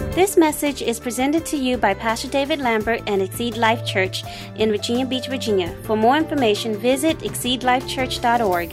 This message is presented to you by Pastor David Lambert and Exceed Life Church in Virginia Beach, Virginia. For more information, visit exceedlifechurch.org.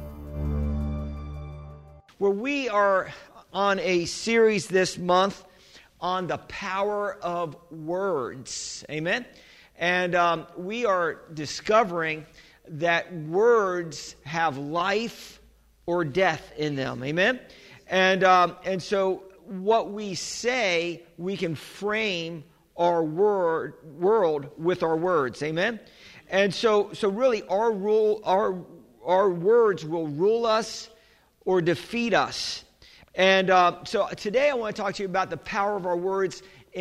Well, we are on a series this month on the power of words. Amen? And we are discovering that words have life or death in them. Amen? And so what we say, we can frame our world with our words. Amen? And so really our words will rule us or defeat us. And so today I want to talk to you about the power of our words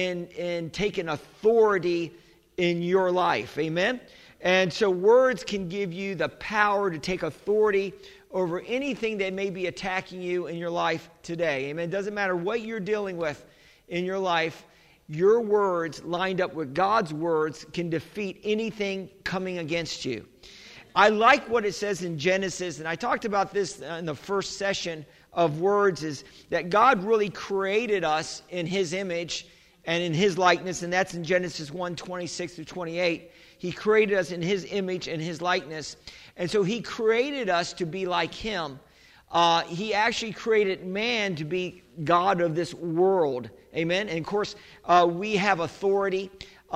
in taking authority in your life. Amen? And so words can give you the power to take authority over anything that may be attacking you in your life today. Amen? It doesn't matter what you're dealing with in your life, your words lined up with God's words can defeat anything coming against you. I like what it says in Genesis, and I talked about this in the first session of words, is that God really created us in His image and in His likeness, and that's in Genesis 1:26-28. He created us in His image and His likeness, and so He created us to be like Him. He actually created man to be God of this world. Amen? And of course, we have authority.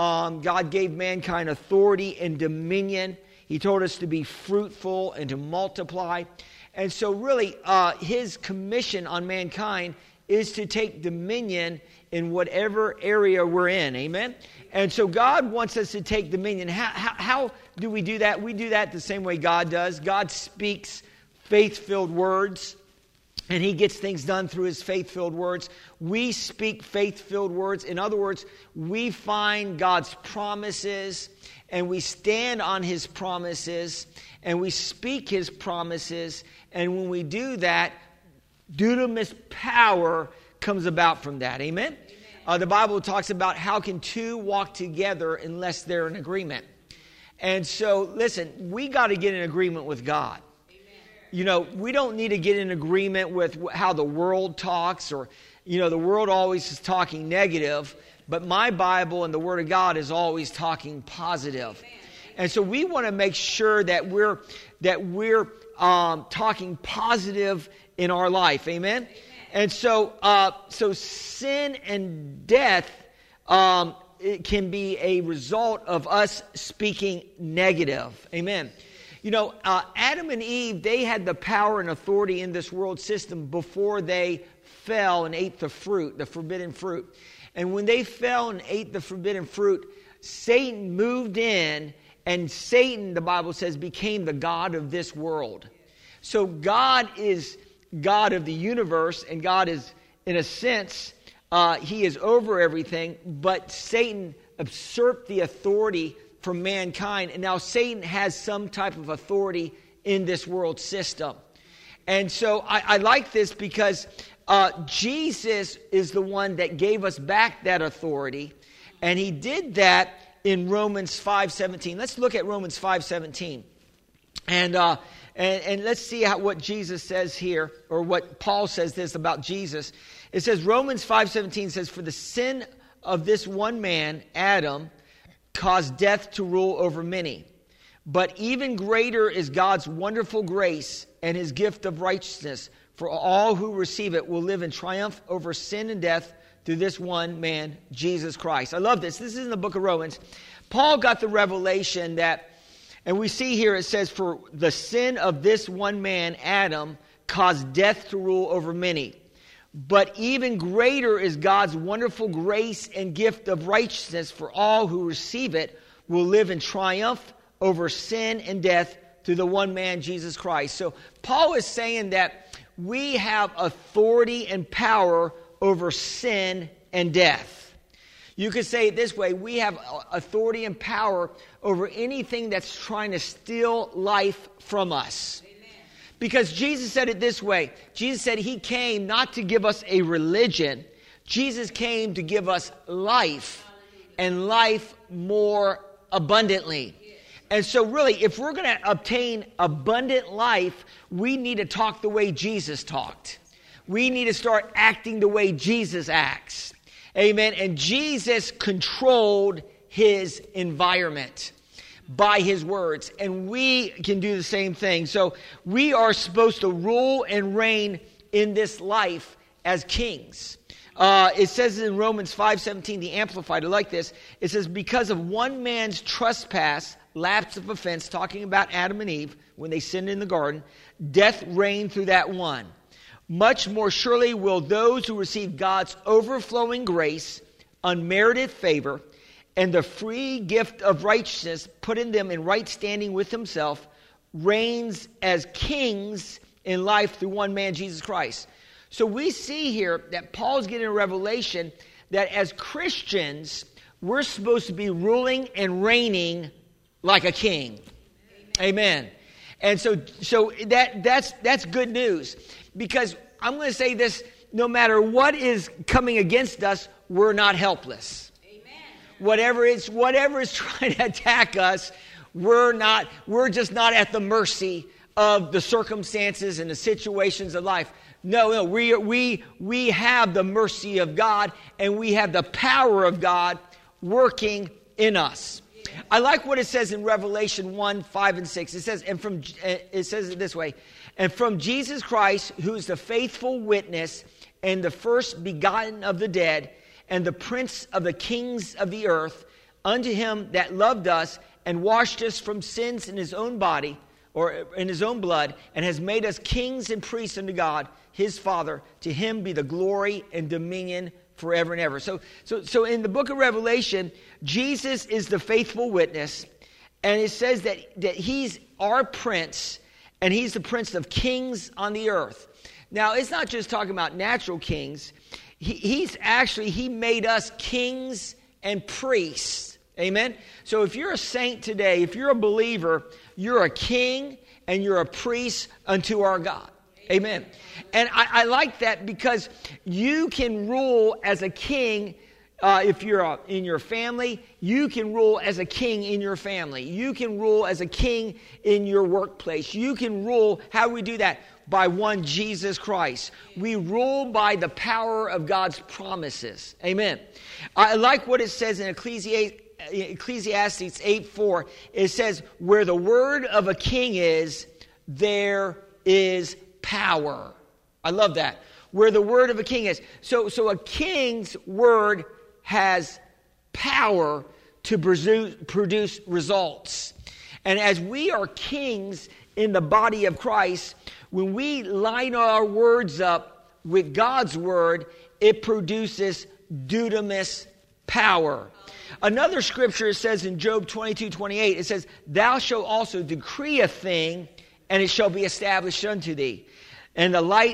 God gave mankind authority and dominion. He told us to be fruitful and to multiply. And so really, His commission on mankind is to take dominion in whatever area we're in. Amen? And so God wants us to take dominion. How do we do that? We do that the same way God does. God speaks faith-filled words, and He gets things done through His faith-filled words. We speak faith-filled words. In other words, we find God's promises, and we stand on His promises, and we speak His promises. And when we do that, dunamis power comes about from that. Amen? The Bible talks about how can two walk together unless they're in agreement. And so, listen, we got to get in agreement with God. You know, we don't need to get in agreement with how the world talks, or, you know, the world always is talking negative, but my Bible and the Word of God is always talking positive. And so we want to make sure that we're talking positive in our life. Amen? And so sin and death it can be a result of us speaking negative. Amen. You know, Adam and Eve, they had the power and authority in this world system before they fell and ate the fruit, the forbidden fruit. And when they fell and ate the forbidden fruit, Satan moved in, and Satan, the Bible says, became the god of this world. So God is God of the universe, and God is, in a sense, He is over everything, but Satan usurped the authority from mankind, and now Satan has some type of authority in this world system. And so I like this because Jesus is the one that gave us back that authority, and He did that in Romans 5:17. Let's look at Romans 5:17. And let's see what Jesus says here, or what Paul says this about Jesus. It says, Romans 5:17 says, "For the sin of this one man, Adam, caused death to rule over many. But even greater is God's wonderful grace and His gift of righteousness. For all who receive it will live in triumph over sin and death through this one man, Jesus Christ." I love this. This is in the book of Romans. Paul got the revelation that, and we see here it says, "For the sin of this one man, Adam, caused death to rule over many. But even greater is God's wonderful grace and gift of righteousness, for all who receive it will live in triumph over sin and death through the one man, Jesus Christ." So Paul is saying that we have authority and power over sin and death. You could say it this way: we have authority and power over anything that's trying to steal life from us. Because Jesus said it this way. Jesus said He came not to give us a religion. Jesus came to give us life, and life more abundantly. And so really, if we're going to obtain abundant life, we need to talk the way Jesus talked. We need to start acting the way Jesus acts. Amen. And Jesus controlled his environment by his words. And we can do the same thing. So we are supposed to rule and reign in this life as kings. It says in Romans 5:17, the Amplified, I like this. It says, because of one man's trespass, lapse of offense, talking about Adam and Eve, when they sinned in the garden, death reigned through that one. Much more surely will those who receive God's overflowing grace, unmerited favor, and the free gift of righteousness, putting them in right standing with himself, reigns as kings in life through one man, Jesus Christ. So we see here that Paul's getting a revelation that as Christians, we're supposed to be ruling and reigning like a king. Amen. And so that's good news. Because I'm going to say this, no matter what is coming against us, we're not helpless. Whatever is trying to attack us, we're just not at the mercy of the circumstances and the situations of life. No, we have the mercy of God, and we have the power of God working in us. I like what it says in Revelation 1:5-6. It says it this way, and from Jesus Christ, who is the faithful witness and the first begotten of the dead, and the prince of the kings of the earth, unto him that loved us and washed us from sins in his own body, or in his own blood, and has made us kings and priests unto God, his Father. To him be the glory and dominion forever and ever. So in the book of Revelation, Jesus is the faithful witness, and it says that he's our prince, and he's the prince of kings on the earth. Now, it's not just talking about natural kings. He made us kings and priests. Amen? So if you're a saint today, if you're a believer, you're a king and you're a priest unto our God. Amen. And I like that because you can rule as a king if you're in your family. You can rule as a king in your family. You can rule as a king in your workplace. You can rule. How do we do that? By one Jesus Christ. We rule by the power of God's promises. Amen. I like what it says in Ecclesiastes 8:4. It says, where the word of a king is, there is power. I love that. Where the word of a king is. So a king's word has power to produce results. And as we are kings in the body of Christ, when we line our words up with God's word, it produces dunamis power. Another scripture says in Job 22:28, it says, thou shalt also decree a thing, and it shall be established unto thee, and the light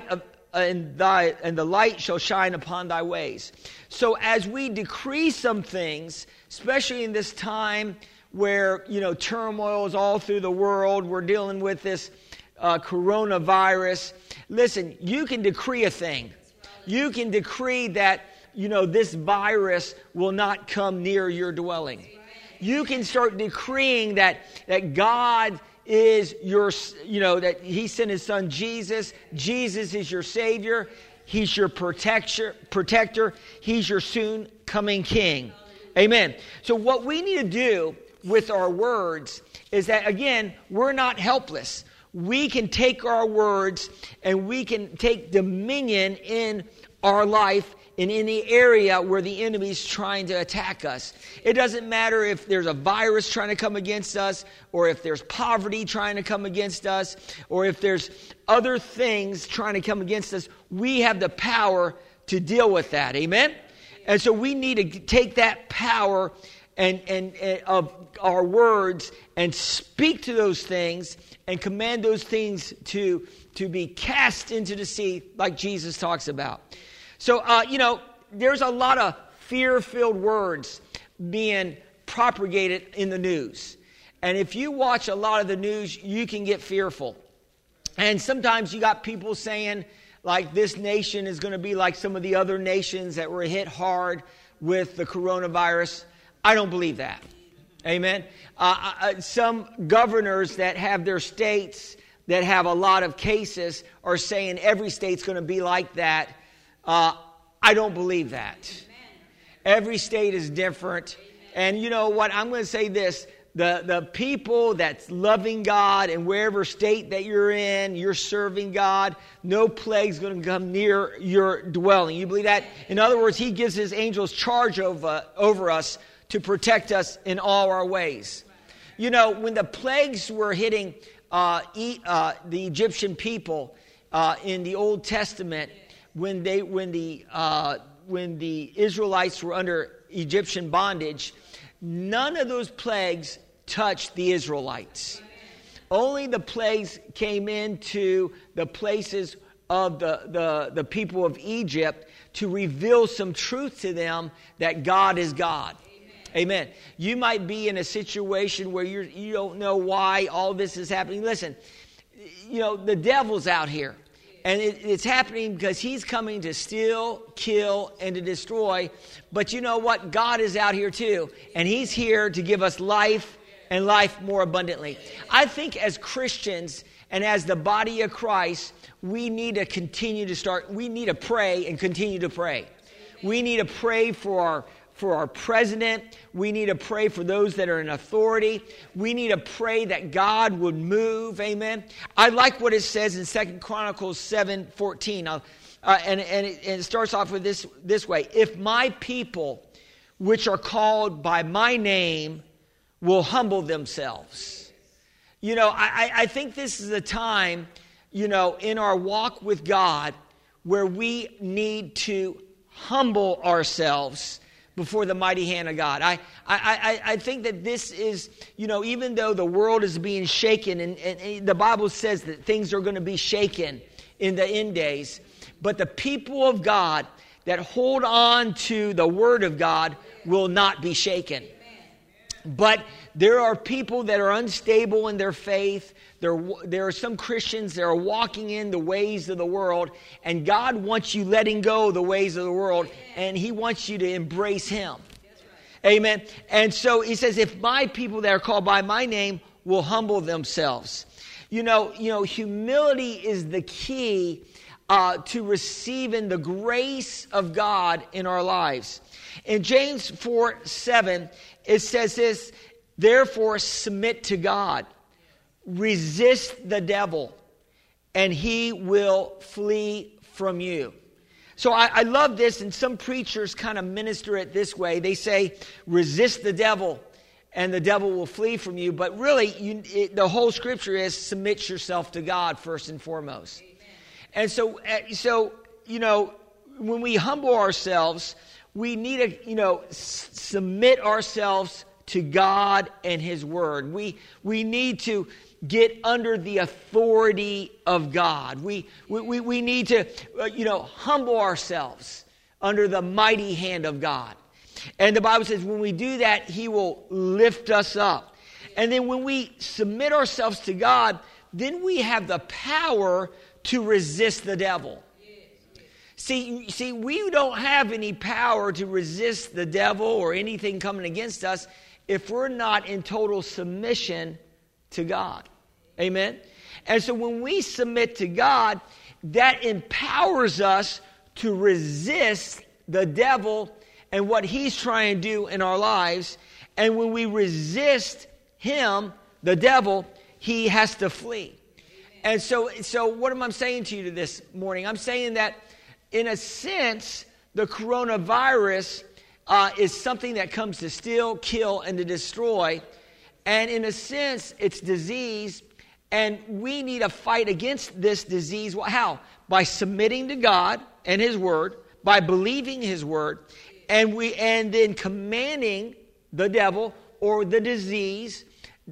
shall shine upon thy ways. So as we decree some things, especially in this time where turmoil is all through the world, we're dealing with this coronavirus. Listen, you can decree a thing. You can decree that this virus will not come near your dwelling. You can start decreeing that God is your, that he sent his son Jesus. Jesus is your Savior. He's your protector. He's your soon coming King. Amen. So what we need to do with our words is that, again, we're not helpless. We can take our words and we can take dominion in our life in any area where the enemy is trying to attack us. It doesn't matter if there's a virus trying to come against us, or if there's poverty trying to come against us, or if there's other things trying to come against us. We have the power to deal with that. Amen? And so we need to take that power and of our words and speak to those things and command those things to be cast into the sea, like Jesus talks about. So, there's a lot of fear-filled words being propagated in the news. And if you watch a lot of the news, you can get fearful. And sometimes you got people saying, like, this nation is going to be like some of the other nations that were hit hard with the coronavirus. I don't believe that. Amen. Some governors that have their states that have a lot of cases are saying every state's going to be like that. I don't believe that. Every state is different. And you know what? I'm going to say this. The people that's loving God and wherever state that you're in, you're serving God, no plague's going to come near your dwelling. You believe that? In other words, he gives his angels charge over us to protect us in all our ways. You know, when the plagues were hitting the Egyptian people in the Old Testament, when the Israelites were under Egyptian bondage, none of those plagues touched the Israelites. Only the plagues came into the places of the people of Egypt to reveal some truth to them that God is God. Amen. You might be in a situation where you don't know why all this is happening. Listen, you know, the devil's out here. And it's happening because he's coming to steal, kill, and to destroy. But you know what? God is out here too. And he's here to give us life and life more abundantly. I think as Christians and as the body of Christ, we need to we need to pray and continue to pray. We need to pray for our president. We need to pray for those that are in authority. We need to pray that God would move. Amen. I like what it says in 2 Chronicles 7:14. And it starts off with this way. If my people, which are called by my name, will humble themselves. You know, I think this is a time, you know, in our walk with God where we need to humble ourselves before the mighty hand of God. I think that this is, you know, even though the world is being shaken, and the Bible says that things are going to be shaken in the end days, but the people of God that hold on to the Word of God will not be shaken. But there are people that are unstable in their faith. There are some Christians that are walking in the ways of the world, and God wants you letting go of the ways of the world, and he wants you to embrace him. Amen. And so he says, if my people that are called by my name will humble themselves. You know, humility is the key to receiving the grace of God in our lives. In James 4:7, it says this, therefore submit to God. Resist the devil, and he will flee from you. So I love this, and some preachers kind of minister it this way. They say, resist the devil, and the devil will flee from you. But really, the whole scripture is submit yourself to God first and foremost. Amen. And so, you know, when we humble ourselves, we need to, submit ourselves to God and his word. We need to get under the authority of God. We need to, humble ourselves under the mighty hand of God. And the Bible says when we do that, he will lift us up. And then when we submit ourselves to God, then we have the power to resist the devil. See, we don't have any power to resist the devil or anything coming against us if we're not in total submission to God. Amen? And so when we submit to God, that empowers us to resist the devil and what he's trying to do in our lives. And when we resist him, the devil, he has to flee. And so what am I saying to you this morning? I'm saying that in a sense, the coronavirus is something that comes to steal, kill, and to destroy. And in a sense, it's disease. And we need to fight against this disease. Well, how? By submitting to God and his word, by believing his word, and then commanding the devil or the disease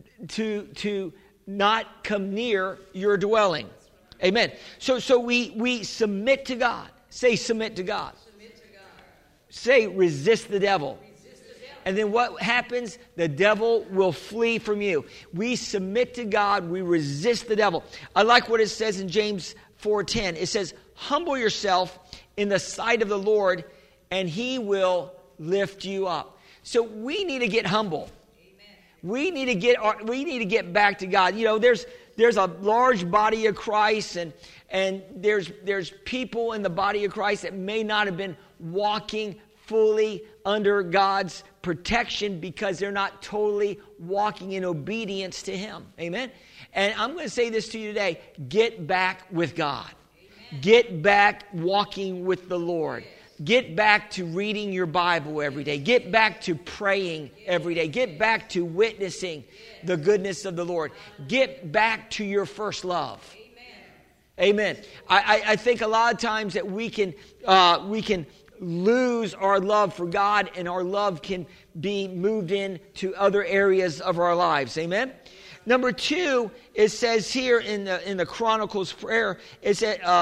to not come near your dwelling. Amen. So we submit to God. Say submit to God. Submit to God. Say resist the devil. And then what happens? The devil will flee from you. We submit to God. We resist the devil. I like what it says in James 4:10. It says, humble yourself in the sight of the Lord, and he will lift you up. So we need to get humble. We need to get back to God. You know, there's a large body of Christ, and there's people in the body of Christ that may not have been walking fully under God's protection because they're not totally walking in obedience to Him. Amen? And I'm going to say this to you today. Get back with God. Amen. Get back walking with the Lord. Get back to reading your Bible every day. Get back to praying every day. Get back to witnessing the goodness of the Lord. Get back to your first love. Amen. I think a lot of times that we can lose our love for God, and our love can be moved into other areas of our lives. Amen. Number 2, it says here in the Chronicles prayer, it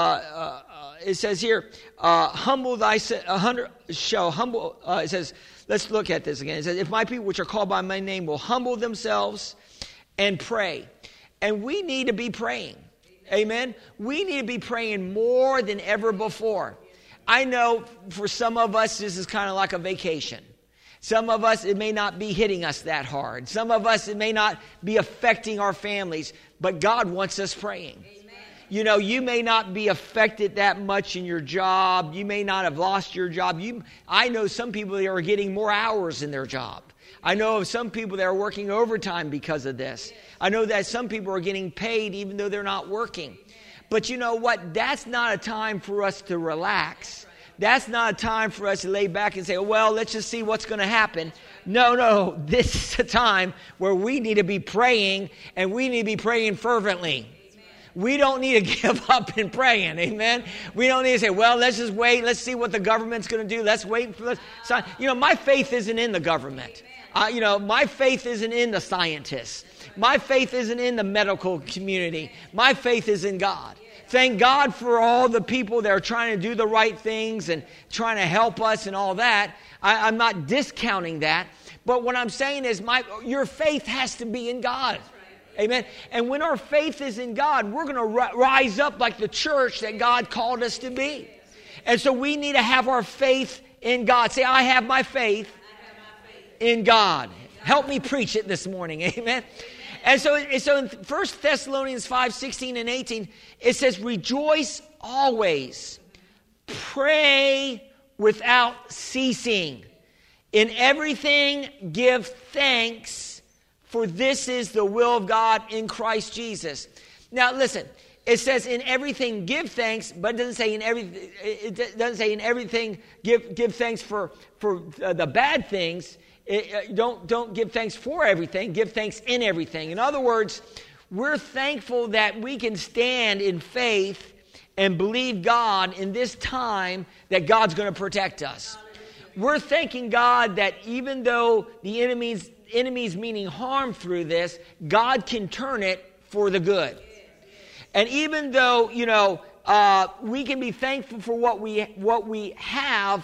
says here, humble thyself. It says, let's look at this again. It says, if my people which are called by my name will humble themselves and pray. And we need to be praying. Amen. We need to be praying more than ever before. I know for some of us, this is kind of like a vacation. Some of us, it may not be hitting us that hard. Some of us, it may not be affecting our families. But God wants us praying. Amen. You know, you may not be affected that much in your job. You may not have lost your job. I know some people that are getting more hours in their job. I know of some people that are working overtime because of this. I know that some people are getting paid even though they're not working. But you know what? That's not a time for us to relax. That's not a time for us to lay back and say, well, let's just see what's going to happen. No. This is a time where we need to be praying, and we need to be praying fervently. We don't need to give up in praying. Amen. We don't need to say, well, let's just wait. Let's see what the government's going to do. Let's wait for this. You know, my faith isn't in the government. My faith isn't in the scientists. My faith isn't in the medical community. My faith is in God. Thank God for all the people that are trying to do the right things and trying to help us and all that. I'm not discounting that. But what I'm saying is your faith has to be in God. Amen. And when our faith is in God, we're going to rise up like the church that God called us to be. And so we need to have our faith in God. Say, I have my faith in God. Help me preach it this morning. Amen. And so in 1 Thessalonians 5:16 and 18, it says, rejoice always, pray without ceasing. In everything give thanks, for this is the will of God in Christ Jesus. Now listen, it says in everything give thanks, but it doesn't say in everything. It doesn't say in everything give thanks for the bad things. Don't give thanks for everything. Give thanks in everything. In other words, we're thankful that we can stand in faith and believe God in this time that God's going to protect us. We're thanking God that even though the enemies meaning harm through this, God can turn it for the good. And even though, we can be thankful for what we have,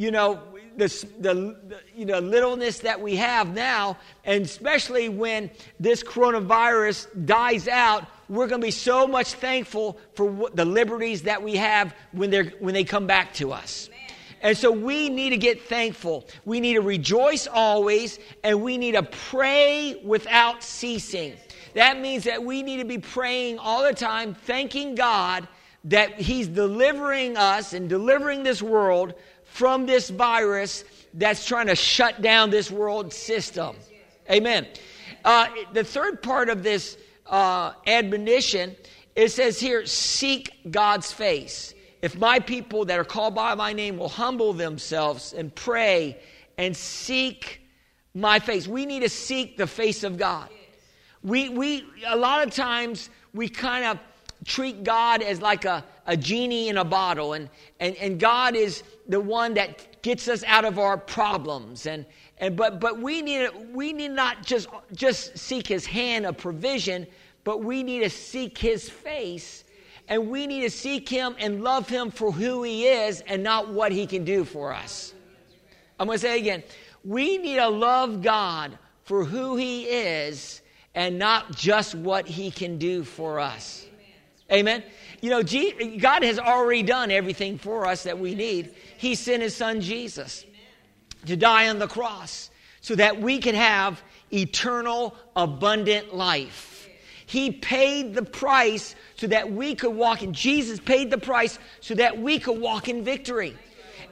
the littleness that we have now, and especially when this coronavirus dies out, we're going to be so much thankful for the liberties that we have when they come back to us. And so we need to get thankful. We need to rejoice always, and we need to pray without ceasing. That means that we need to be praying all the time, thanking God that He's delivering us and delivering this world from this virus that's trying to shut down this world system. Amen. The third part of this admonition, it says here, seek God's face. If my people that are called by my name will humble themselves and pray and seek my face. We need to seek the face of God. We a lot of times we kind of treat God as like a genie in a bottle, and God is the one that gets us out of our problems. But we need not just seek His hand of provision, but we need to seek His face. And we need to seek Him and love Him for who He is and not what He can do for us. I'm going to say it again. We need to love God for who He is and not just what He can do for us. Amen. God has already done everything for us that we need. He sent His Son Jesus to die on the cross so that we can have eternal, abundant life. He paid the price so that we could walk in. Jesus paid the price so that we could walk in victory.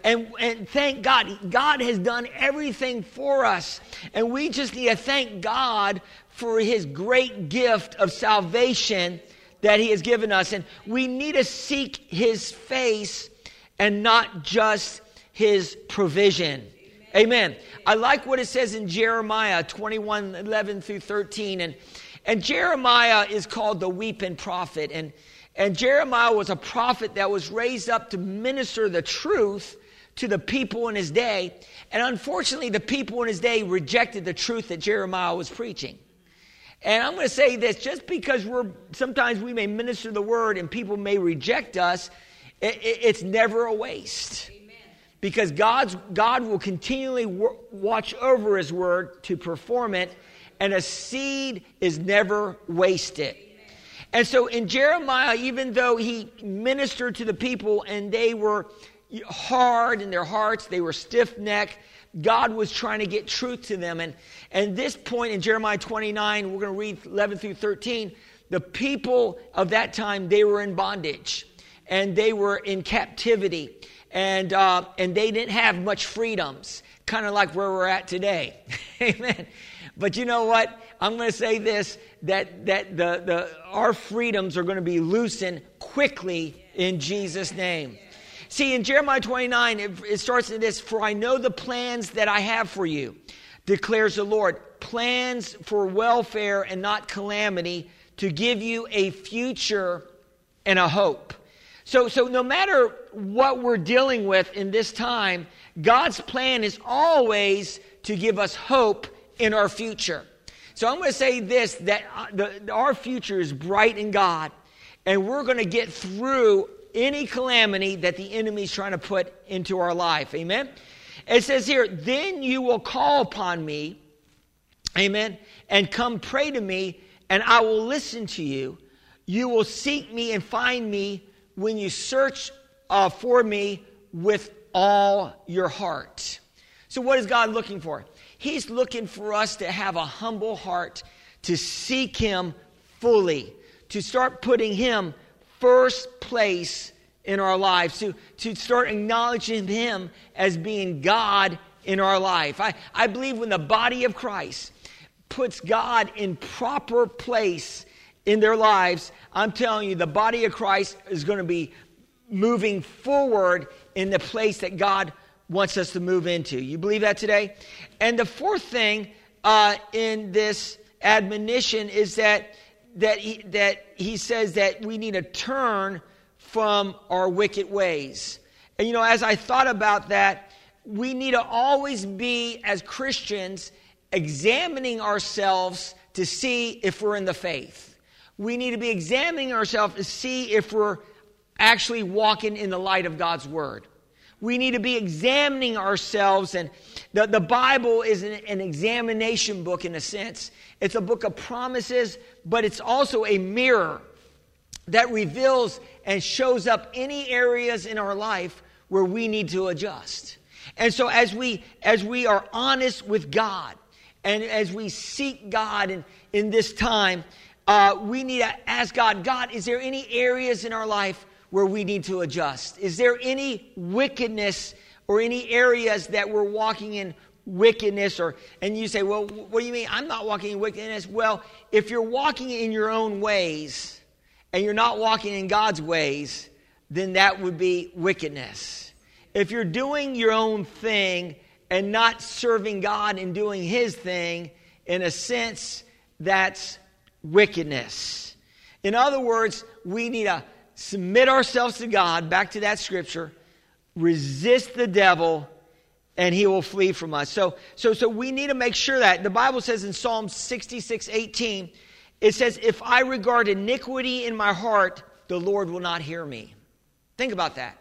And thank God. God has done everything for us. And we just need to thank God for his great gift of salvation that he has given us. And we need to seek his face and not just his provision. Amen. I like what it says in Jeremiah 21:11-13. And Jeremiah is called the weeping prophet. And Jeremiah was a prophet that was raised up to minister the truth to the people in his day. And unfortunately, the people in his day rejected the truth that Jeremiah was preaching. And I'm going to say this, just because sometimes we may minister the word and people may reject us, it's never a waste. Amen. Because God will continually watch over his word to perform it, and a seed is never wasted. Amen. And so in Jeremiah, even though he ministered to the people and they were hard in their hearts, they were stiff-necked, God was trying to get truth to them. And this point in Jeremiah 29, we're going to read 11-13, the people of that time, they were in bondage. And they were in captivity. And they didn't have much freedoms. Kind of like where we're at today. Amen. But you know what? I'm going to say this, that our freedoms are going to be loosened quickly in Jesus' name. See, in Jeremiah 29, it starts with this, "For I know the plans that I have for you, declares the Lord, plans for welfare and not calamity, to give you a future and a hope." So no matter what we're dealing with in this time, God's plan is always to give us hope in our future. So I'm going to say this, that our future is bright in God, and we're going to get through any calamity that the enemy is trying to put into our life. Amen. It says here, "Then you will call upon me," amen, "and come pray to me, and I will listen to you. You will seek me and find me when you search for me with all your heart." So what is God looking for? He's looking for us to have a humble heart, to seek him fully, to start putting him first place in our lives, to start acknowledging him as being God in our life. I believe when the body of Christ puts God in proper place in their lives, I'm telling you, the body of Christ is going to be moving forward in the place that God wants us to move into. You believe that today? And the fourth thing in this admonition is that he says that we need to turn from our wicked ways. And you know, as I thought about that, we need to always be, as Christians, examining ourselves to see if we're in the faith. We need to be examining ourselves to see if we're actually walking in the light of God's word. We need to be examining ourselves, and the Bible is an examination book in a sense. It's a book of promises, but it's also a mirror that reveals and shows up any areas in our life where we need to adjust. And so as we are honest with God, and as we seek God in this time, we need to ask God, is there any areas in our life where we need to adjust? Is there any wickedness or any areas that we're walking in wickedness? And you say, well, what do you mean? I'm not walking in wickedness. Well, if you're walking in your own ways and you're not walking in God's ways, then that would be wickedness. If you're doing your own thing and not serving God and doing his thing, in a sense, that's wickedness. In other words, we need to submit ourselves to God, back to that scripture, resist the devil, and he will flee from us. So we need to make sure that the Bible says in Psalm 66:18, it says, "If I regard iniquity in my heart, the Lord will not hear me." Think about that.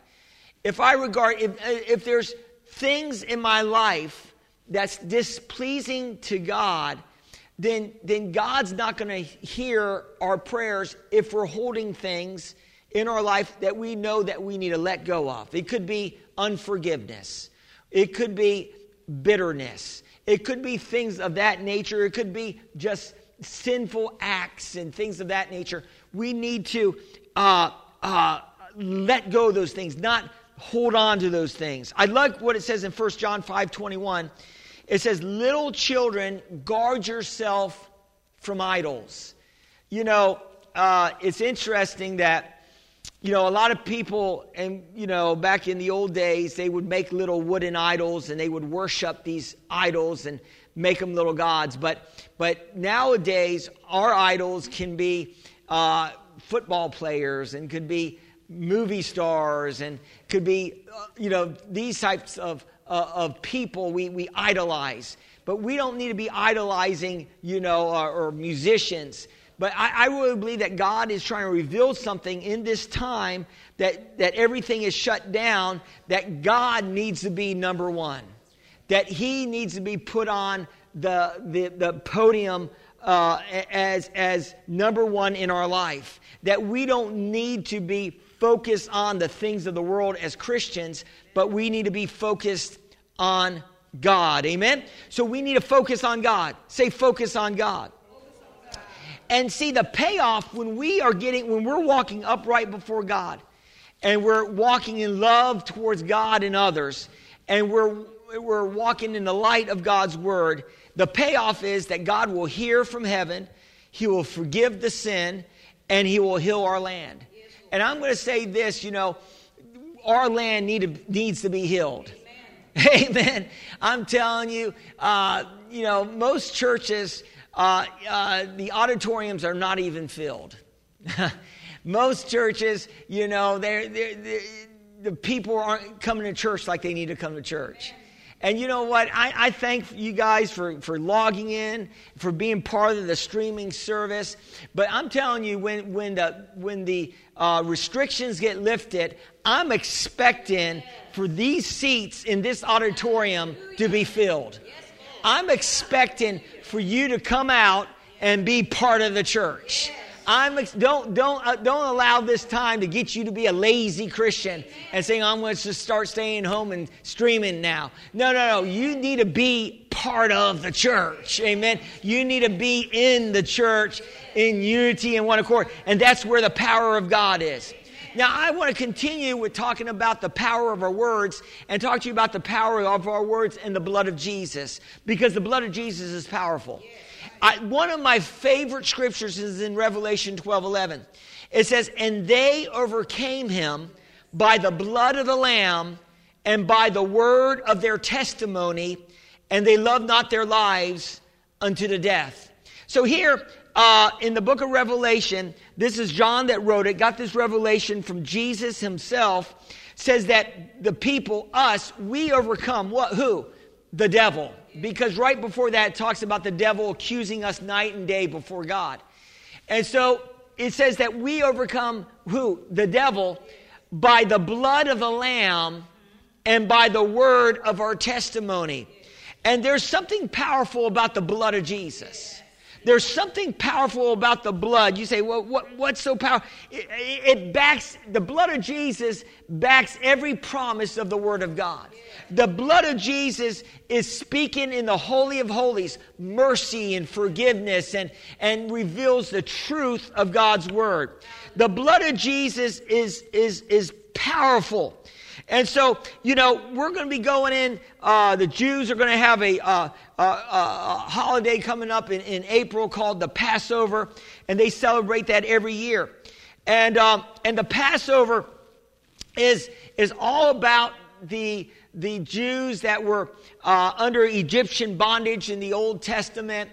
If there's things in my life that's displeasing to God, then God's not going to hear our prayers if we're holding things in our life that we know that we need to let go of. It could be unforgiveness. It could be bitterness. It could be things of that nature. It could be just sinful acts and things of that nature. We need to let go of those things, not hold on to those things. I like what it says in 1 John 5:21. It says, little children, guard yourself from idols. You know, it's interesting that, you know, a lot of people, and, you know, back in the old days, they would make little wooden idols and they would worship these idols and make them little gods. But nowadays, our idols can be football players and could be movie stars and could be, you know, these types of people we idolize. But we don't need to be idolizing, you know, or musicians. But I really believe that God is trying to reveal something in this time that everything is shut down, that God needs to be number one. That He needs to be put on the podium as number one in our life. That we don't need to be focused on the things of the world as Christians, but we need to be focused on God. Amen? So we need to focus on God. Say, focus on God. And see, the payoff when we're walking upright before God, and we're walking in love towards God and others, and we're walking in the light of God's word, the payoff is that God will hear from heaven, He will forgive the sin, and He will heal our land. And I'm going to say this, you know, our land needs to be healed. Amen. I'm telling you, you know, most churches, the auditoriums are not even filled. Most churches, you know, the people aren't coming to church like they need to come to church. And you know what? I thank you guys for logging in, for being part of the streaming service. But I'm telling you, when the restrictions get lifted, I'm expecting for these seats in this auditorium to be filled. I'm expecting for you to come out and be part of the church. Don't allow this time to get you to be a lazy Christian and saying, I'm going to just start staying home and streaming now. No. You need to be part of the church. Amen. You need to be in the church in unity and one accord. And that's where the power of God is. Now, I want to continue with talking about the power of our words and talk to you about the power of our words and the blood of Jesus, because the blood of Jesus is powerful. One of my favorite scriptures is in Revelation 12:11. It says, and they overcame him by the blood of the Lamb and by the word of their testimony, and they loved not their lives unto the death. So here in the book of Revelation, this is John that wrote it, got this revelation from Jesus himself, says that the people, us, we overcome what? Who? The devil. Because right before that, it talks about the devil accusing us night and day before God. And so it says that we overcome who? The devil by the blood of the Lamb and by the word of our testimony. And there's something powerful about the blood of Jesus. There's something powerful about the blood. You say, well, what's so powerful? It backs, the blood of Jesus backs every promise of the Word of God. The blood of Jesus is speaking in the Holy of Holies, mercy and forgiveness, and reveals the truth of God's Word. The blood of Jesus is powerful. And so, you know, we're going to be going in, the Jews are going to have a holiday coming up in April called the Passover, and they celebrate that every year. And the Passover is all about the Jews that were under Egyptian bondage in the Old Testament,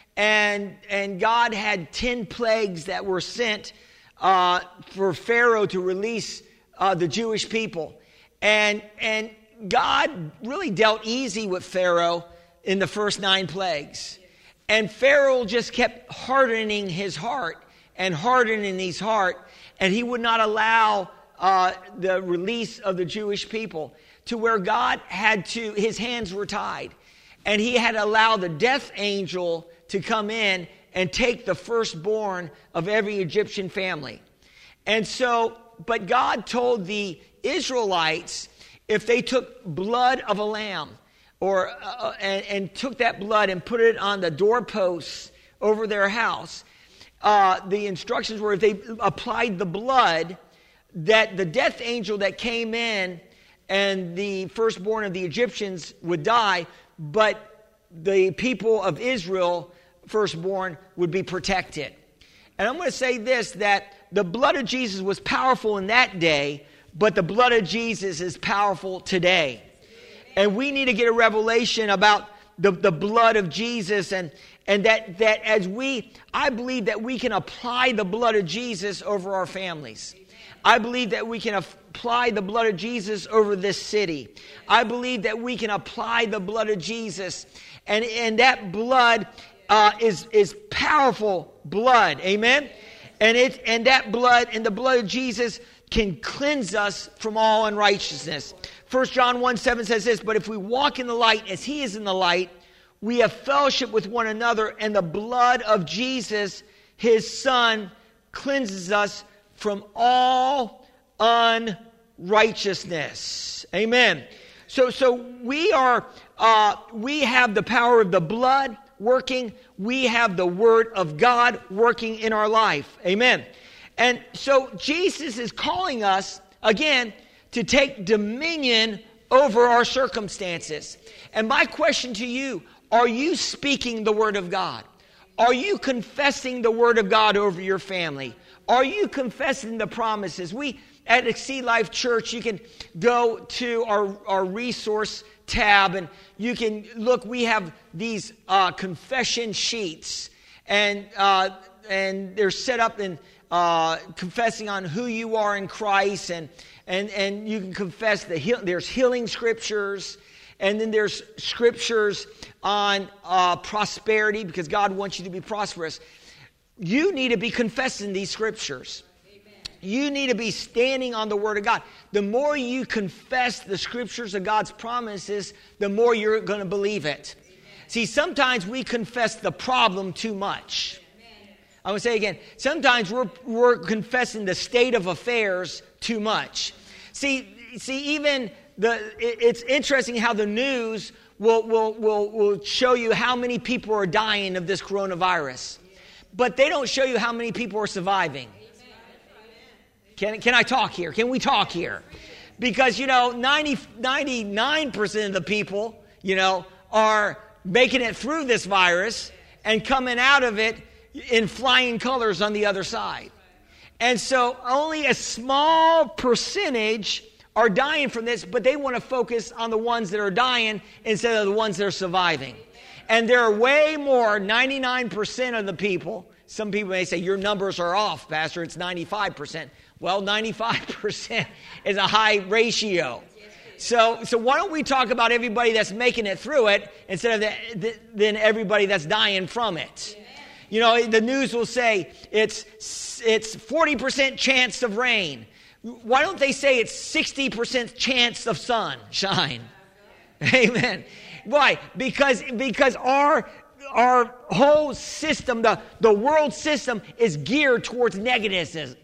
and God had 10 plagues that were sent for Pharaoh to release the Jewish people. And God really dealt easy with Pharaoh in the first 9 plagues. And Pharaoh just kept hardening his heart and hardening his heart. And he would not allow the release of the Jewish people, to where God his hands were tied. And he had to allow the death angel to come in and take the firstborn of every Egyptian family. And so, but God told the Israelites, if they took blood of a lamb and took that blood and put it on the doorposts over their house, the instructions were if they applied the blood, that the death angel that came in the firstborn of the Egyptians would die, but the people of Israel, firstborn, would be protected. And I'm going to say this, that the blood of Jesus was powerful in that day, but the blood of Jesus is powerful today. And we need to get a revelation about the blood of Jesus, and that as I believe that we can apply the blood of Jesus over our families. I believe that we can apply the blood of Jesus over this city. I believe that we can apply the blood of Jesus, and that blood is powerful blood. Amen. And that blood and the blood of Jesus can cleanse us from all unrighteousness. 1 John 1:7 says this, but if we walk in the light as he is in the light, we have fellowship with one another, and the blood of Jesus, his son, cleanses us from all unrighteousness. Amen. So we have the power of the blood working. We have the word of God working in our life. Amen. And so Jesus is calling us, again, to take dominion over our circumstances. And my question to you, are you speaking the word of God? Are you confessing the word of God over your family? Are you confessing the promises? We at Exceed Life Church, you can go to our resource tab and you can look. We have these confession sheets, and they're set up in confessing on who you are in Christ, and you can confess there's healing scriptures, and then there's scriptures on prosperity, because God wants you to be prosperous. You need to be confessing these scriptures. Amen. You need to be standing on the word of God. The more you confess the scriptures of God's promises, the more you're going to believe it. Amen. See, sometimes we confess the problem too much. Amen. I'm going to say again, sometimes we're confessing the state of affairs too much. See, even it's interesting how the news will show you how many people are dying of this coronavirus. But they don't show you how many people are surviving. Can I talk here? Can we talk here? Because, 99% of the people, are making it through this virus and coming out of it in flying colors on the other side. And so only a small percentage are dying from this, but they want to focus on the ones that are dying instead of the ones that are surviving. And there are way more, 99% of the people. Some people may say, your numbers are off, Pastor, it's 95%. Well, 95% is a high ratio. So why don't we talk about everybody that's making it through it instead of than everybody that's dying from it? The news will say it's 40% chance of rain. Why don't they say it's 60% chance of sunshine? Amen. Why? Because our whole system, the world system, is geared towards negativism.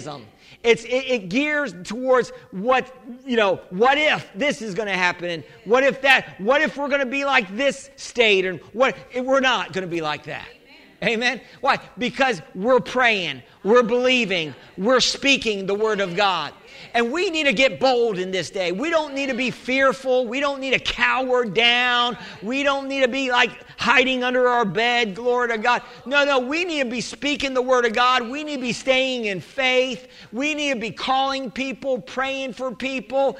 It gears towards what if this is going to happen, and what if we're going to be like this state, and what if we're not going to be like that. Amen. Why? Because we're praying, we're believing, we're speaking the word of God. And we need to get bold in this day. We don't need to be fearful. We don't need to cower down. We don't need to be like hiding under our bed. Glory to God. No. We need to be speaking the word of God. We need to be staying in faith. We need to be calling people, praying for people,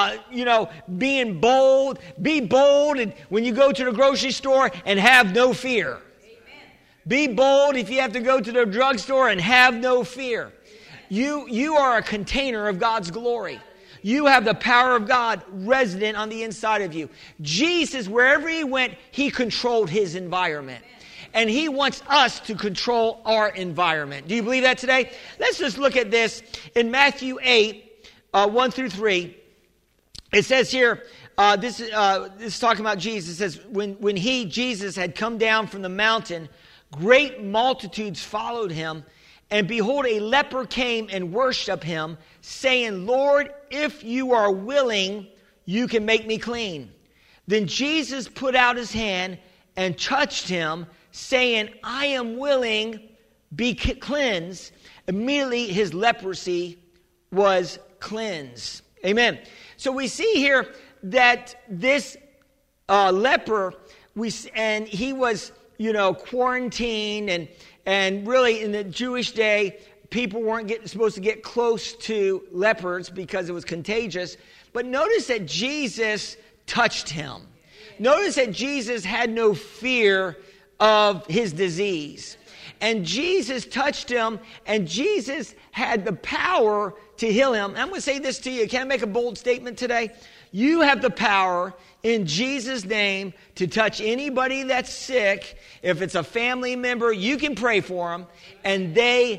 being bold. Be bold and when you go to the grocery store and have no fear. Be bold if you have to go to the drugstore and have no fear. You are a container of God's glory. You have the power of God resident on the inside of you. Jesus, wherever he went, he controlled his environment. And he wants us to control our environment. Do you believe that today? Let's just look at this. In Matthew 8, 1 through 3, it says here, this is talking about Jesus. It says, when Jesus, had come down from the mountain, great multitudes followed him, and behold, a leper came and worshipped him, saying, Lord, if you are willing, you can make me clean. Then Jesus put out his hand and touched him, saying, I am willing, be cleansed. Immediately his leprosy was cleansed. Amen. so we see here that this leper, and he was, quarantined, and really in the Jewish day, people weren't supposed to get close to lepers because it was contagious. But notice that Jesus touched him. Notice that Jesus had no fear of his disease. And Jesus touched him, and Jesus had the power to heal him. I'm going to say this to you. Can I make a bold statement today? You have the power in Jesus' name to touch anybody that's sick. If it's a family member, you can pray for them, and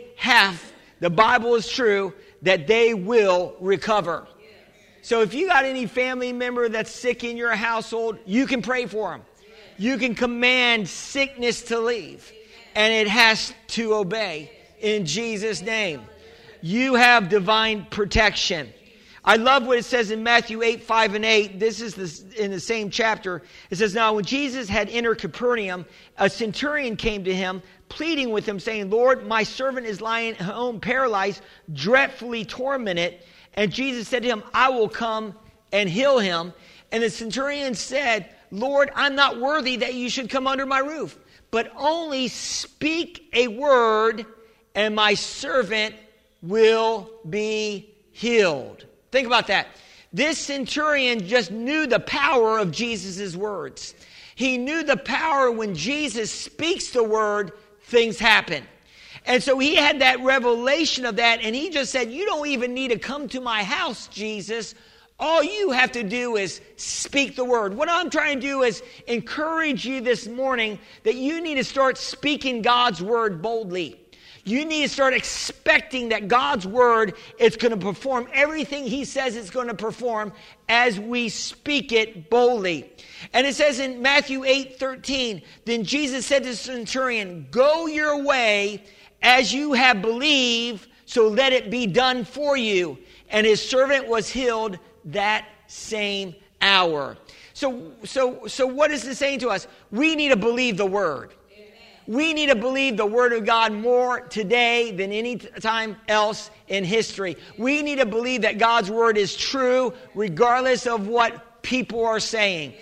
the Bible is true, that they will recover. So if you got any family member that's sick in your household, you can pray for them. You can command sickness to leave, and it has to obey in Jesus' name. You have divine protection. I love what it says in Matthew 8, 5 and 8. This is in the same chapter. It says, now when Jesus had entered Capernaum, a centurion came to him, pleading with him, saying, Lord, my servant is lying at home paralyzed, dreadfully tormented. And Jesus said to him, I will come and heal him. And the centurion said, Lord, I'm not worthy that you should come under my roof, but only speak a word, and my servant will be healed. Think about that. This centurion just knew the power of Jesus' words. He knew the power when Jesus speaks the word, things happen. And so he had that revelation of that, and he just said, you don't even need to come to my house, Jesus. All you have to do is speak the word. What I'm trying to do is encourage you this morning that you need to start speaking God's word boldly. You need to start expecting that God's word is going to perform everything he says it's going to perform as we speak it boldly. And it says in Matthew 8:13, then Jesus said to the centurion, go your way as you have believed, so let it be done for you. And his servant was healed that same hour. So what is this saying to us? We need to believe the word. We need to believe the word of God more today than any time else in history. We need to believe that God's word is true regardless of what people are saying.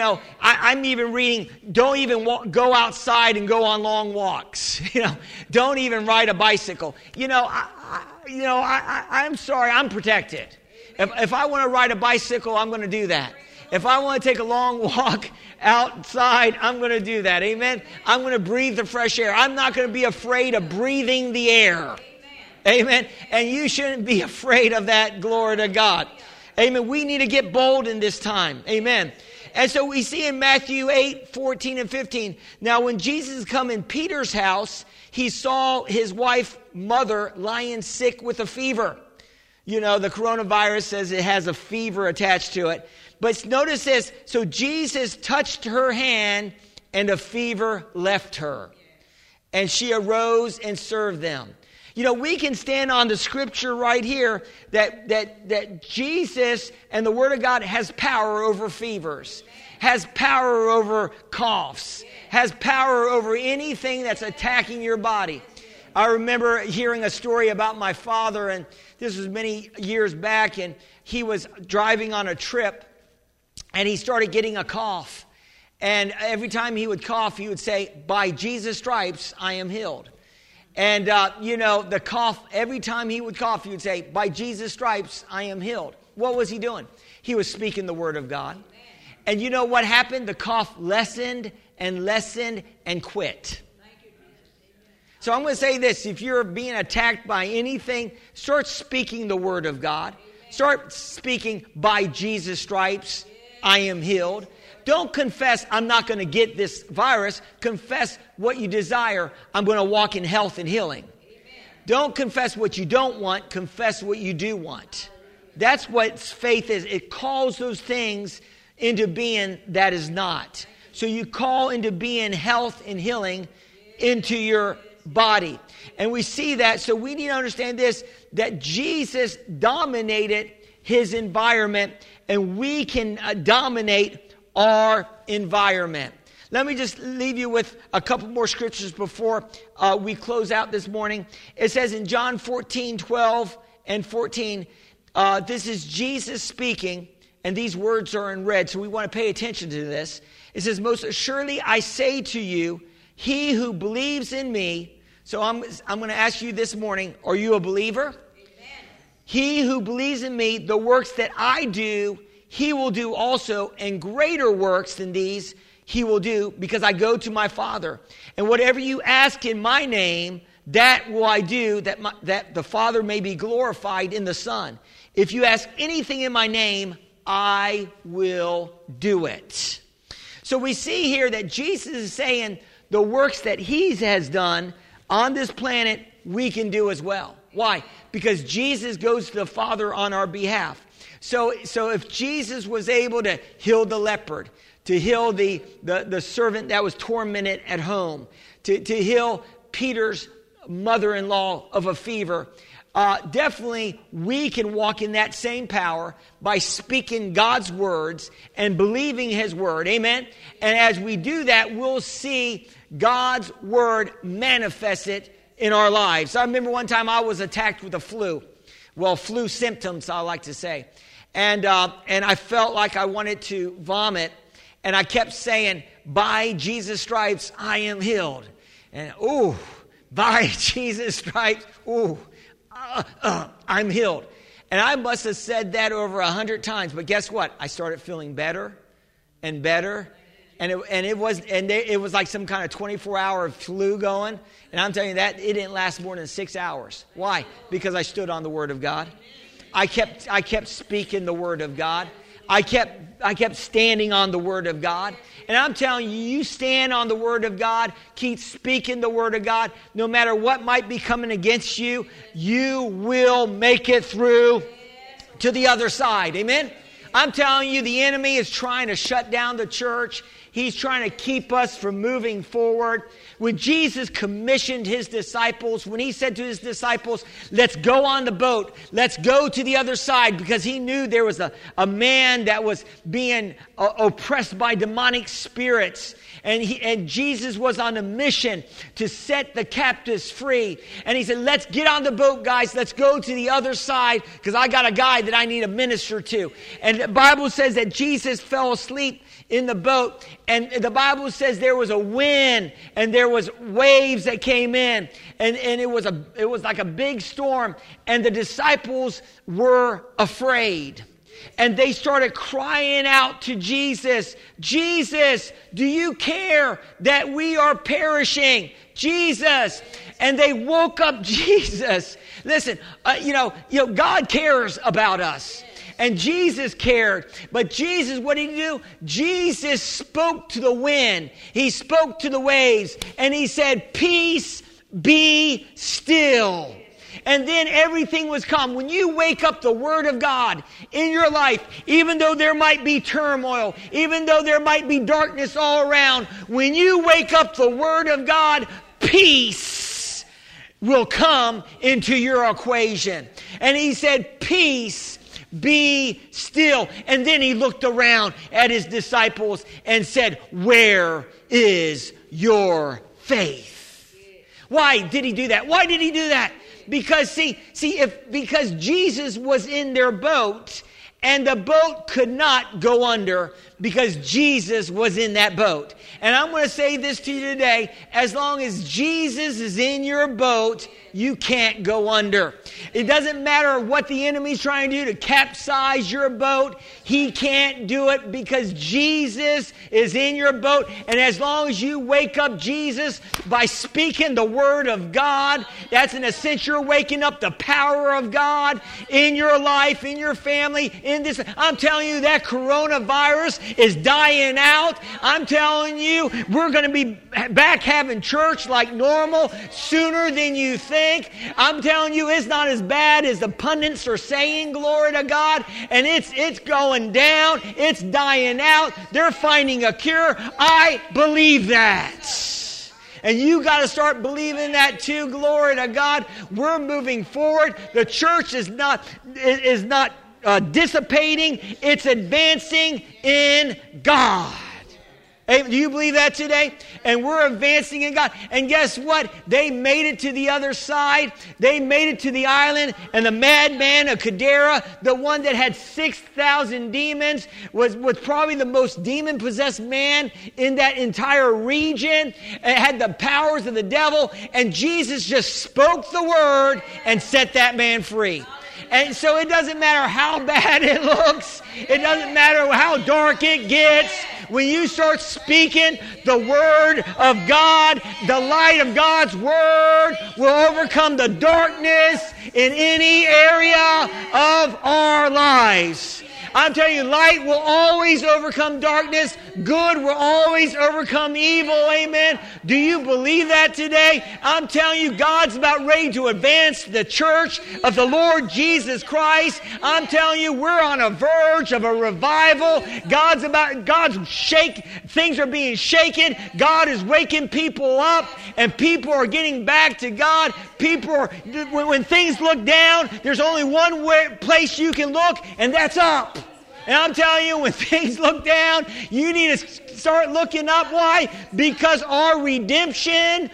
I'm even reading, don't even go outside and go on long walks. Don't even ride a bicycle. I'm sorry, I'm protected. If I want to ride a bicycle, I'm going to do that. If I want to take a long walk outside, I'm going to do that. Amen. I'm going to breathe the fresh air. I'm not going to be afraid of breathing the air. Amen. And you shouldn't be afraid of that. Glory to God. Amen. We need to get bold in this time. Amen. And so we see in Matthew 8, 14 and 15. Now when Jesus come in Peter's house, he saw his wife, mother, lying sick with a fever. The coronavirus says it has a fever attached to it. But notice this. So Jesus touched her hand, and the fever left her. And she arose and served them. We can stand on the scripture right here that Jesus and the Word of God has power over fevers, has power over coughs, has power over anything that's attacking your body. I remember hearing a story about my father, and this was many years back, and he was driving on a trip, and he started getting a cough. And every time he would cough, he would say, by Jesus' stripes, I am healed. And, the cough, every time he would cough, he would say, by Jesus' stripes, I am healed. What was he doing? He was speaking the word of God. And you know what happened? The cough lessened and quit. So I'm going to say this. If you're being attacked by anything, start speaking the word of God. Start speaking by Jesus' stripes, I am healed. Don't confess, I'm not going to get this virus. Confess what you desire. I'm going to walk in health and healing. Don't confess what you don't want. Confess what you do want. That's what faith is. It calls those things into being that is not. So you call into being health and healing into your body. And we see that. So we need to understand this, that Jesus dominated his environment, and we can dominate our environment. Let me just leave you with a couple more scriptures before we close out this morning. It says in John 14, 12 and 14, this is Jesus speaking. And these words are in red, so we want to pay attention to this. It says, most assuredly I say to you, he who believes in me. So I'm going to ask you this morning, are you a believer? Amen. He who believes in me, the works that I do, he will do also, and greater works than these he will do, because I go to my Father. And whatever you ask in my name, that will I do, that the Father may be glorified in the Son. If you ask anything in my name, I will do it. So we see here that Jesus is saying the works that he has done on this planet, we can do as well. Why? Because Jesus goes to the Father on our behalf. So if Jesus was able to heal the leopard, to heal the servant that was tormented at home, to heal Peter's mother-in-law of a fever, definitely we can walk in that same power by speaking God's words and believing his word. Amen? And as we do that, we'll see God's word manifested in our lives. I remember one time I was attacked with a flu. Well, flu symptoms, I like to say. And I felt like I wanted to vomit. And I kept saying, by Jesus' stripes, I am healed. And, by Jesus' stripes, I'm healed. And I must have said that over 100 times. But guess what? I started feeling better and better. And it was like some kind of 24-hour flu going. And I'm telling you that it didn't last more than 6 hours. Why? Because I stood on the Word of God. I kept speaking the Word of God. I kept standing on the Word of God. And I'm telling you, you stand on the Word of God, keep speaking the Word of God, no matter what might be coming against you, you will make it through to the other side. Amen? I'm telling you, the enemy is trying to shut down the church. He's trying to keep us from moving forward. When Jesus commissioned his disciples, when he said to his disciples, let's go on the boat, let's go to the other side, because he knew there was a man that was being oppressed by demonic spirits. And Jesus was on a mission to set the captives free. And he said, let's get on the boat, guys. Let's go to the other side, because I got a guy that I need to minister to. And the Bible says that Jesus fell asleep in the boat, and the Bible says there was a wind and there was waves that came in, and it was like a big storm, and the disciples were afraid. And they started crying out to Jesus, Jesus, do you care that we are perishing? Jesus. And they woke up Jesus. Listen, God cares about us. And Jesus cared. But Jesus, what did he do? Jesus spoke to the wind. He spoke to the waves. And he said, peace, be still. And then everything was calm. When you wake up the Word of God in your life, even though there might be turmoil, even though there might be darkness all around, when you wake up the Word of God, peace will come into your equation. And he said, peace, be still. And then he looked around at his disciples and said, where is your faith? Why did he do that? Why did he do that? Because because Jesus was in their boat, and the boat could not go under because Jesus was in that boat. And I'm going to say this to you today, as long as Jesus is in your boat, you can't go under. It doesn't matter what the enemy's trying to do to capsize your boat. He can't do it because Jesus is in your boat. And as long as you wake up Jesus by speaking the Word of God, that's in a sense you're waking up the power of God in your life, in your family, in this. I'm telling you that coronavirus is dying out. I'm telling you we're going to be back having church like normal sooner than you think. I'm telling you, it's not as bad as the pundits are saying, glory to God. And it's going down. It's dying out. They're finding a cure. I believe that. And you got to start believing that too, glory to God. We're moving forward. The church is not dissipating. It's advancing in God. Hey, do you believe that today? And we're advancing in God. And guess what? They made it to the other side. They made it to the island. And the madman of Gadara, the one that had 6,000 demons, was probably the most demon-possessed man in that entire region. And had the powers of the devil. And Jesus just spoke the word and set that man free. And so it doesn't matter how bad it looks. It doesn't matter how dark it gets. When you start speaking the word of God, the light of God's word will overcome the darkness in any area of our lives. I'm telling you, light will always overcome darkness. Good will always overcome evil. Amen. Do you believe that today? I'm telling you, God's about ready to advance the church of the Lord Jesus Christ. I'm telling you, we're on a verge of a revival. Things are being shaken. God is waking people up, and people are getting back to God. When things look down, there's only one place you can look, and that's up. And I'm telling you, when things look down, you need to start looking up. Why? Because our redemption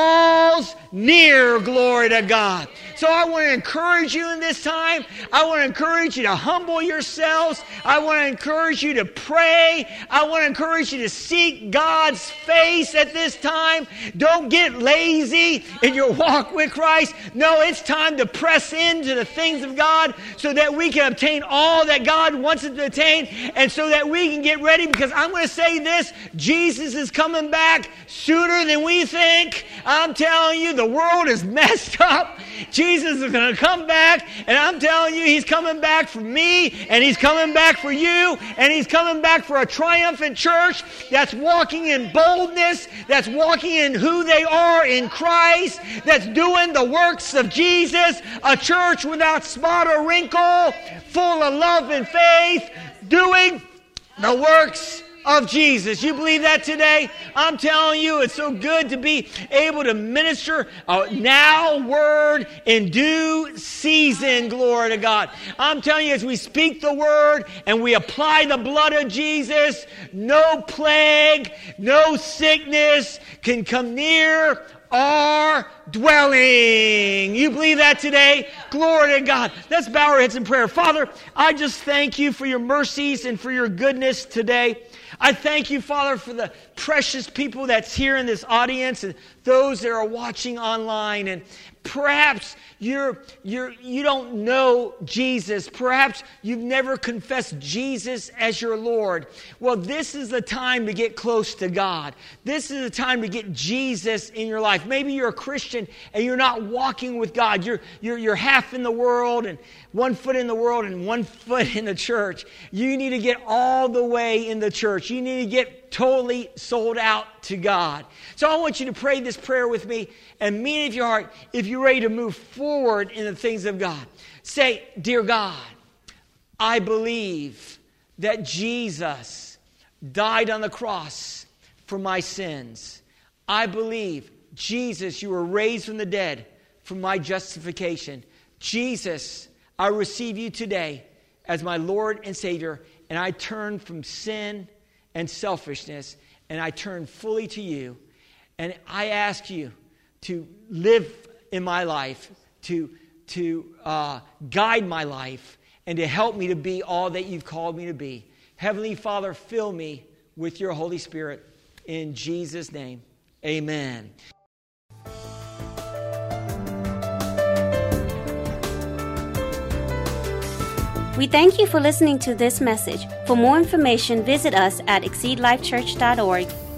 draws near, glory to God. So I want to encourage you in this time. I want to encourage you to humble yourselves. I want to encourage you to pray. I want to encourage you to seek God's face at this time. Don't get lazy in your walk with Christ. No, it's time to press into the things of God so that we can obtain all that God wants us to attain, and so that we can get ready, because I'm going to say this, Jesus is coming back sooner than we think. I'm telling you, the world is messed up. Jesus is going to come back, and I'm telling you, He's coming back for me, and He's coming back for you, and He's coming back for a triumphant church that's walking in boldness, that's walking in who they are in Christ, that's doing the works of Jesus, a church without spot or wrinkle, full of love and faith, doing the works of Jesus. You believe that today? I'm telling you, it's so good to be able to minister a now word in due season, glory to God. I'm telling you, as we speak the word and we apply the blood of Jesus, no plague, no sickness can come near our dwelling. You believe that today? Glory to God. Let's bow our heads in prayer. Father, I just thank you for your mercies and for your goodness today. I thank you, Father, for the precious people that's here in this audience and those that are watching online. And perhaps you don't know Jesus. Perhaps you've never confessed Jesus as your Lord. Well, this is the time to get close to God. This is the time to get Jesus in your life. Maybe you're a Christian and you're not walking with God. You're half in the world and 1 foot in the world and 1 foot in the church. You need to get all the way in the church. You need to get totally sold out to God. So I want you to pray this prayer with me and mean it in your heart if you're ready to move forward in the things of God. Say, dear God, I believe that Jesus died on the cross for my sins. I believe, Jesus, you were raised from the dead for my justification. Jesus, I receive you today as my Lord and Savior, and I turn from sin and selfishness, and I turn fully to you. And I ask you to live in my life, to guide my life, and to help me to be all that you've called me to be. Heavenly Father, fill me with your Holy Spirit. In Jesus' name, amen. We thank you for listening to this message. For more information, visit us at exceedlifechurch.org.